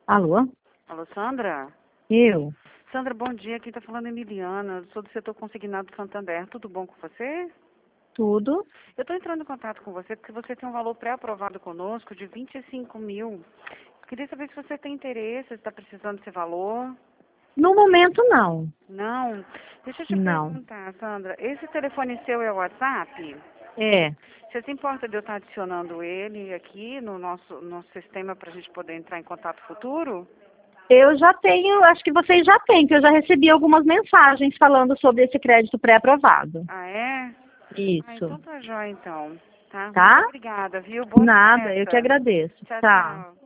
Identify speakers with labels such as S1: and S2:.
S1: Alô?
S2: Alô, Sandra?
S1: Eu?
S2: Sandra, bom dia. Quem está falando é Emiliana. Sou do setor consignado do Santander. Tudo bom com você?
S1: Tudo?
S2: Eu estou entrando em contato com você porque você tem um valor pré-aprovado conosco de 25 mil. Queria saber se você tem interesse, se está precisando desse valor.
S1: No momento, não.
S2: Não? Deixa eu te
S1: Não.
S2: perguntar, Sandra. Esse telefone seu é o WhatsApp?
S1: É.
S2: Você se importa de eu estar adicionando ele aqui no nosso sistema para a gente poder entrar em contato futuro?
S1: Eu já tenho, acho que vocês já têm, que eu já recebi algumas mensagens falando sobre esse crédito pré-aprovado.
S2: Ah, é? Ah,
S1: Isso.
S2: então tá jóia, então. Tá?
S1: Tá?
S2: Muito obrigada, viu? Boas
S1: Nada, eu que
S2: festas.
S1: agradeço.
S2: Tchau,
S1: Tá.
S2: tchau.